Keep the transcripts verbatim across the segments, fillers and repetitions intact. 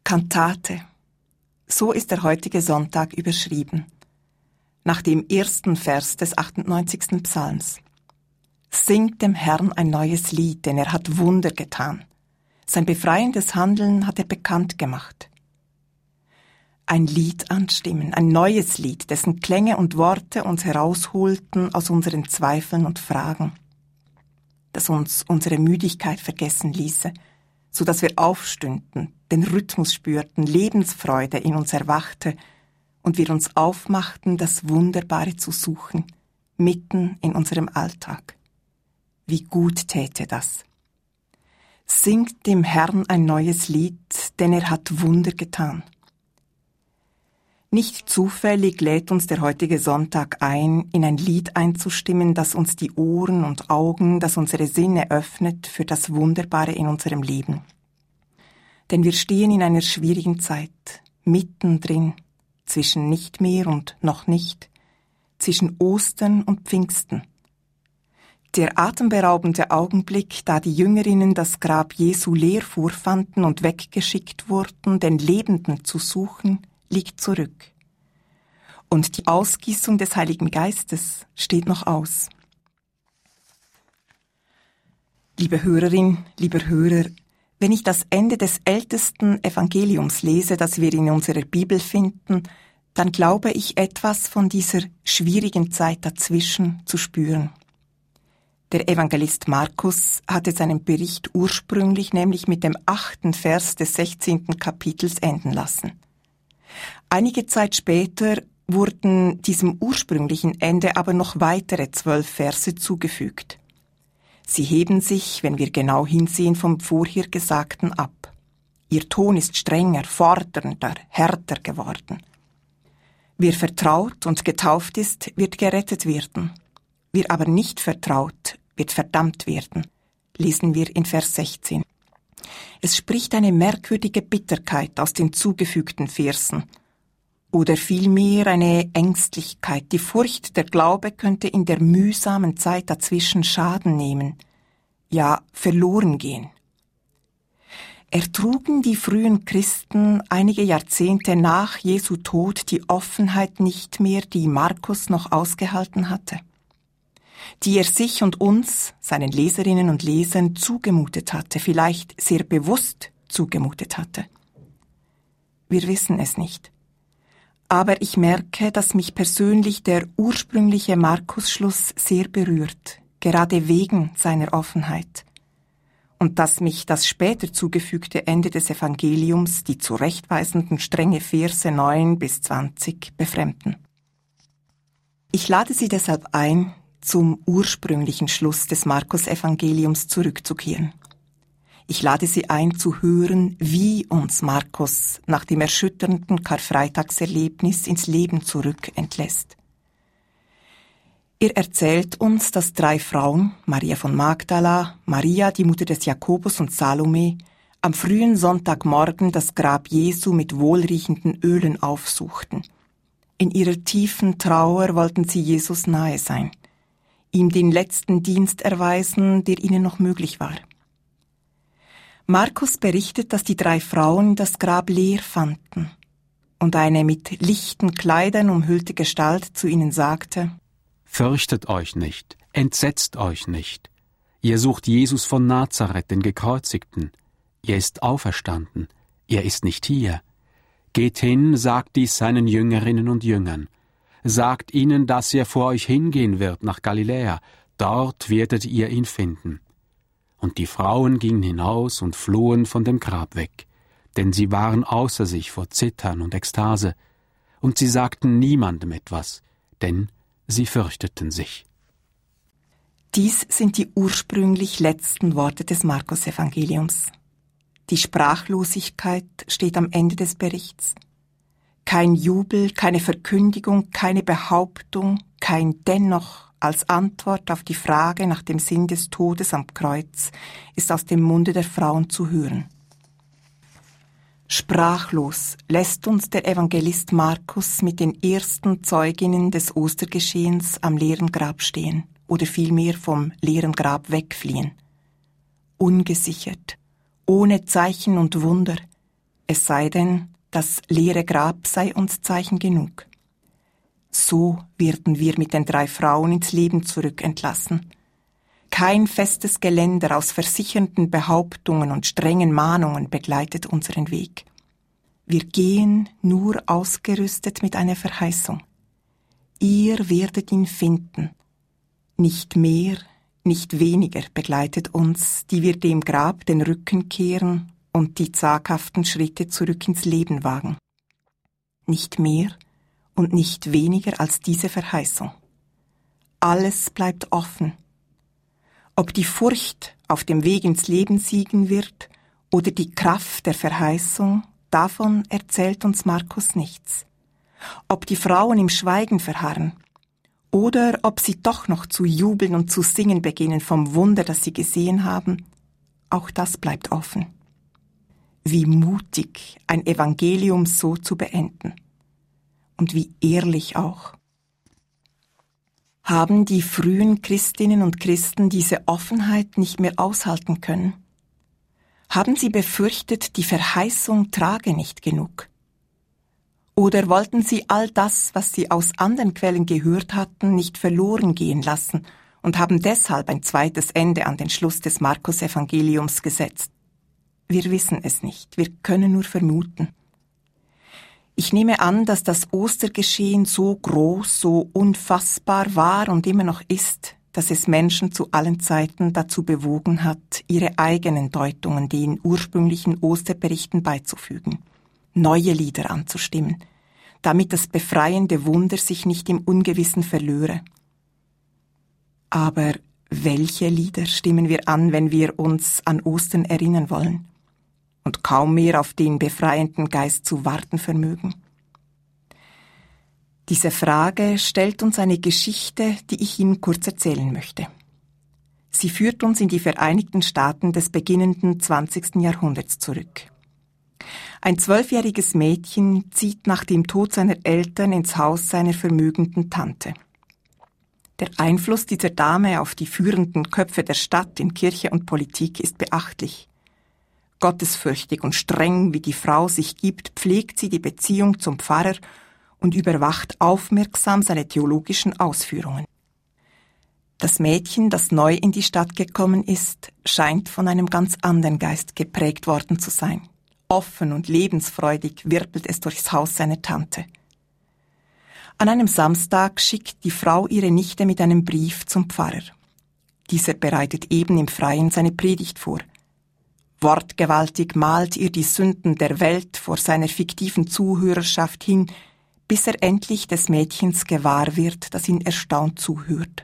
Kantate. So ist der heutige Sonntag überschrieben. Nach dem ersten Vers des achtundneunzigsten Psalms. Singt dem Herrn ein neues Lied, denn er hat Wunder getan. Sein befreiendes Handeln hat er bekannt gemacht. Ein Lied anstimmen, ein neues Lied, dessen Klänge und Worte uns herausholten aus unseren Zweifeln und Fragen, das uns unsere Müdigkeit vergessen ließe, so dass wir aufstünden, den Rhythmus spürten, Lebensfreude in uns erwachte und wir uns aufmachten, das Wunderbare zu suchen, mitten in unserem Alltag. Wie gut täte das! Singt dem Herrn ein neues Lied, denn er hat Wunder getan. Nicht zufällig lädt uns der heutige Sonntag ein, in ein Lied einzustimmen, das uns die Ohren und Augen, das unsere Sinne öffnet für das Wunderbare in unserem Leben. Denn wir stehen in einer schwierigen Zeit, mittendrin, zwischen nicht mehr und noch nicht, zwischen Ostern und Pfingsten. Der atemberaubende Augenblick, da die Jüngerinnen das Grab Jesu leer vorfanden und weggeschickt wurden, den Lebenden zu suchen, liegt zurück. Und die Ausgießung des Heiligen Geistes steht noch aus. Liebe Hörerin, lieber Hörer, wenn ich das Ende des ältesten Evangeliums lese, das wir in unserer Bibel finden, dann glaube ich, etwas von dieser schwierigen Zeit dazwischen zu spüren. Der Evangelist Markus hatte seinen Bericht ursprünglich nämlich mit dem achten Vers des sechzehnten Kapitels enden lassen. Einige Zeit später wurden diesem ursprünglichen Ende aber noch weitere zwölf Verse zugefügt. Sie heben sich, wenn wir genau hinsehen, vom vorher Gesagten ab. Ihr Ton ist strenger, fordernder, härter geworden. Wer vertraut und getauft ist, wird gerettet werden. Wer aber nicht vertraut, wird verdammt werden, lesen wir in Vers sechzehn. Es spricht eine merkwürdige Bitterkeit aus den zugefügten Versen. Oder vielmehr eine Ängstlichkeit. Die Furcht, der Glaube könnte in der mühsamen Zeit dazwischen Schaden nehmen, ja verloren gehen. Ertrugen die frühen Christen einige Jahrzehnte nach Jesu Tod die Offenheit nicht mehr, die Markus noch ausgehalten hatte, die er sich und uns, seinen Leserinnen und Lesern, zugemutet hatte, vielleicht sehr bewusst zugemutet hatte? Wir wissen es nicht. Aber ich merke, dass mich persönlich der ursprüngliche Markus-Schluss sehr berührt, gerade wegen seiner Offenheit. Und dass mich das später zugefügte Ende des Evangeliums, die zurechtweisenden strenge Verse neun bis zwanzig, befremden. Ich lade Sie deshalb ein, zum ursprünglichen Schluss des Markus-Evangeliums zurückzukehren. Ich lade Sie ein, zu hören, wie uns Markus nach dem erschütternden Karfreitagserlebnis ins Leben zurück entlässt. Er erzählt uns, dass drei Frauen, Maria von Magdala, Maria, die Mutter des Jakobus und Salome, am frühen Sonntagmorgen das Grab Jesu mit wohlriechenden Ölen aufsuchten. In ihrer tiefen Trauer wollten sie Jesus nahe sein, ihm den letzten Dienst erweisen, der ihnen noch möglich war. Markus berichtet, dass die drei Frauen das Grab leer fanden und eine mit lichten Kleidern umhüllte Gestalt zu ihnen sagte: Fürchtet euch nicht, entsetzt euch nicht. Ihr sucht Jesus von Nazareth, den Gekreuzigten. Er ist auferstanden, er ist nicht hier. Geht hin, sagt dies seinen Jüngerinnen und Jüngern. Sagt ihnen, dass er vor euch hingehen wird nach Galiläa, dort werdet ihr ihn finden. Und die Frauen gingen hinaus und flohen von dem Grab weg, denn sie waren außer sich vor Zittern und Ekstase, und sie sagten niemandem etwas, denn sie fürchteten sich. Dies sind die ursprünglich letzten Worte des Markus-Evangeliums. Die Sprachlosigkeit steht am Ende des Berichts. Kein Jubel, keine Verkündigung, keine Behauptung, kein Dennoch als Antwort auf die Frage nach dem Sinn des Todes am Kreuz ist aus dem Munde der Frauen zu hören. Sprachlos lässt uns der Evangelist Markus mit den ersten Zeuginnen des Ostergeschehens am leeren Grab stehen oder vielmehr vom leeren Grab wegfliehen. Ungesichert, ohne Zeichen und Wunder, es sei denn, das leere Grab sei uns Zeichen genug. So werden wir mit den drei Frauen ins Leben zurückentlassen. Kein festes Geländer aus versichernden Behauptungen und strengen Mahnungen begleitet unseren Weg. Wir gehen nur ausgerüstet mit einer Verheißung. Ihr werdet ihn finden. Nicht mehr, nicht weniger begleitet uns, die wir dem Grab den Rücken kehren und die zaghaften Schritte zurück ins Leben wagen. Nicht mehr und nicht weniger als diese Verheißung. Alles bleibt offen. Ob die Furcht auf dem Weg ins Leben siegen wird oder die Kraft der Verheißung, davon erzählt uns Markus nichts. Ob die Frauen im Schweigen verharren oder ob sie doch noch zu jubeln und zu singen beginnen vom Wunder, das sie gesehen haben, auch das bleibt offen. Wie mutig, ein Evangelium so zu beenden. Und wie ehrlich auch. Haben die frühen Christinnen und Christen diese Offenheit nicht mehr aushalten können? Haben sie befürchtet, die Verheißung trage nicht genug? Oder wollten sie all das, was sie aus anderen Quellen gehört hatten, nicht verloren gehen lassen und haben deshalb ein zweites Ende an den Schluss des Markus-Evangeliums gesetzt? Wir wissen es nicht, wir können nur vermuten. Ich nehme an, dass das Ostergeschehen so groß, so unfassbar war und immer noch ist, dass es Menschen zu allen Zeiten dazu bewogen hat, ihre eigenen Deutungen den ursprünglichen Osterberichten beizufügen, neue Lieder anzustimmen, damit das befreiende Wunder sich nicht im Ungewissen verlöre. Aber welche Lieder stimmen wir an, wenn wir uns an Ostern erinnern wollen und kaum mehr auf den befreienden Geist zu warten vermögen? Diese Frage stellt uns eine Geschichte, die ich Ihnen kurz erzählen möchte. Sie führt uns in die Vereinigten Staaten des beginnenden zwanzigsten Jahrhunderts zurück. Ein zwölfjähriges Mädchen zieht nach dem Tod seiner Eltern ins Haus seiner vermögenden Tante. Der Einfluss dieser Dame auf die führenden Köpfe der Stadt in Kirche und Politik ist beachtlich. Gottesfürchtig und streng, wie die Frau sich gibt, pflegt sie die Beziehung zum Pfarrer und überwacht aufmerksam seine theologischen Ausführungen. Das Mädchen, das neu in die Stadt gekommen ist, scheint von einem ganz anderen Geist geprägt worden zu sein. Offen und lebensfreudig wirbelt es durchs Haus seiner Tante. An einem Samstag schickt die Frau ihre Nichte mit einem Brief zum Pfarrer. Dieser bereitet eben im Freien seine Predigt vor. Wortgewaltig malt ihr die Sünden der Welt vor seiner fiktiven Zuhörerschaft hin, bis er endlich des Mädchens gewahr wird, das ihn erstaunt zuhört.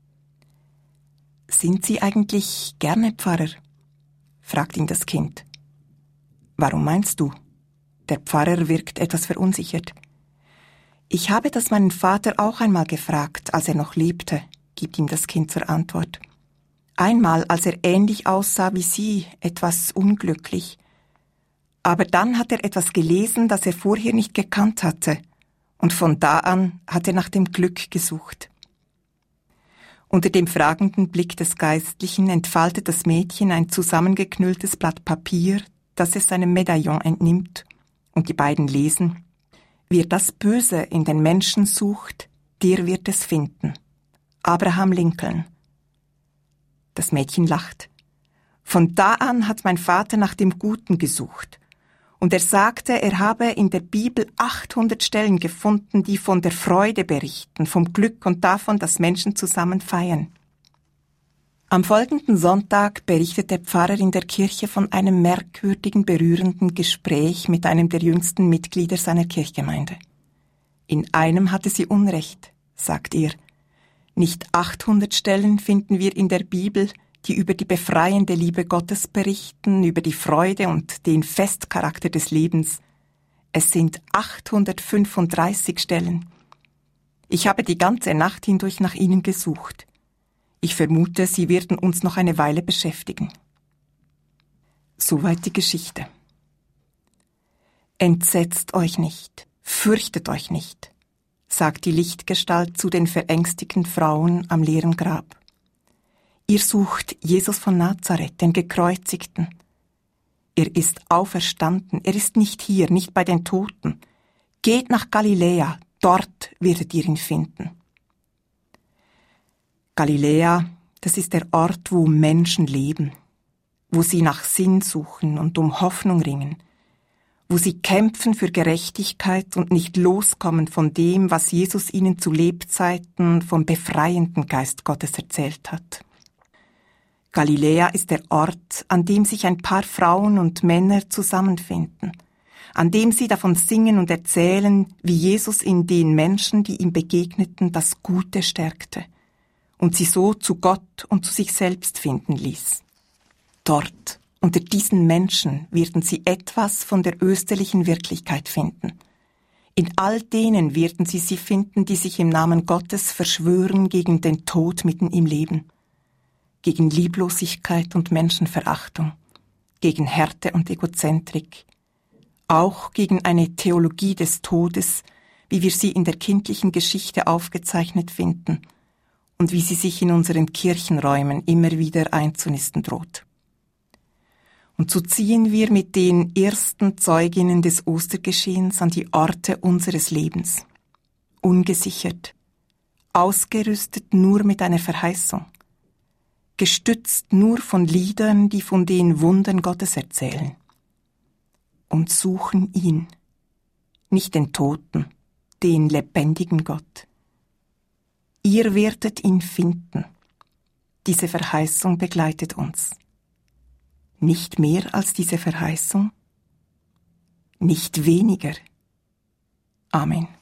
»Sind Sie eigentlich gerne Pfarrer?« fragt ihn das Kind. »Warum meinst du?« Der Pfarrer wirkt etwas verunsichert. »Ich habe das meinen Vater auch einmal gefragt, als er noch lebte«, gibt ihm das Kind zur Antwort. »Einmal, als er ähnlich aussah wie Sie, etwas unglücklich. Aber dann hat er etwas gelesen, das er vorher nicht gekannt hatte. Und von da an hat er nach dem Glück gesucht.« Unter dem fragenden Blick des Geistlichen entfaltet das Mädchen ein zusammengeknülltes Blatt Papier, das es seinem Medaillon entnimmt, und die beiden lesen: »Wer das Böse in den Menschen sucht, der wird es finden. Abraham Lincoln.« Das Mädchen lacht. »Von da an hat mein Vater nach dem Guten gesucht. Und er sagte, er habe in der Bibel achthundert Stellen gefunden, die von der Freude berichten, vom Glück und davon, dass Menschen zusammen feiern.« Am folgenden Sonntag berichtet der Pfarrer in der Kirche von einem merkwürdigen, berührenden Gespräch mit einem der jüngsten Mitglieder seiner Kirchgemeinde. »In einem hatte sie Unrecht«, sagt er. »Nicht achthundert Stellen finden wir in der Bibel, die über die befreiende Liebe Gottes berichten, über die Freude und den Festcharakter des Lebens. Es sind achthundertfünfunddreißig Stellen. Ich habe die ganze Nacht hindurch nach ihnen gesucht. Ich vermute, sie werden uns noch eine Weile beschäftigen.« Soweit die Geschichte. »Entsetzt euch nicht, fürchtet euch nicht«, sagt die Lichtgestalt zu den verängstigten Frauen am leeren Grab. »Ihr sucht Jesus von Nazareth, den Gekreuzigten. er ist auferstanden, er ist nicht hier, nicht bei den Toten. Geht nach Galiläa, dort werdet ihr ihn finden. Galiläa, das ist der Ort, wo Menschen leben, wo sie nach Sinn suchen und um Hoffnung ringen, wo sie kämpfen für Gerechtigkeit und nicht loskommen von dem, was Jesus ihnen zu Lebzeiten vom befreienden Geist Gottes erzählt hat. Galiläa ist der Ort, an dem sich ein paar Frauen und Männer zusammenfinden, an dem sie davon singen und erzählen, wie Jesus in den Menschen, die ihm begegneten, das Gute stärkte und sie so zu Gott und zu sich selbst finden ließ. Dort, unter diesen Menschen, werden sie etwas von der österlichen Wirklichkeit finden. In all denen werden sie sie finden, die sich im Namen Gottes verschwören gegen den Tod mitten im Leben, gegen Lieblosigkeit und Menschenverachtung, gegen Härte und Egozentrik, auch gegen eine Theologie des Todes, wie wir sie in der kindlichen Geschichte aufgezeichnet finden und wie sie sich in unseren Kirchenräumen immer wieder einzunisten droht. Und so ziehen wir mit den ersten Zeuginnen des Ostergeschehens an die Orte unseres Lebens, ungesichert, ausgerüstet nur mit einer Verheißung, gestützt nur von Liedern, die von den Wundern Gottes erzählen, und suchen ihn, nicht den Toten, den lebendigen Gott. Ihr werdet ihn finden. Diese Verheißung begleitet uns. Nicht mehr als diese Verheißung, nicht weniger. Amen.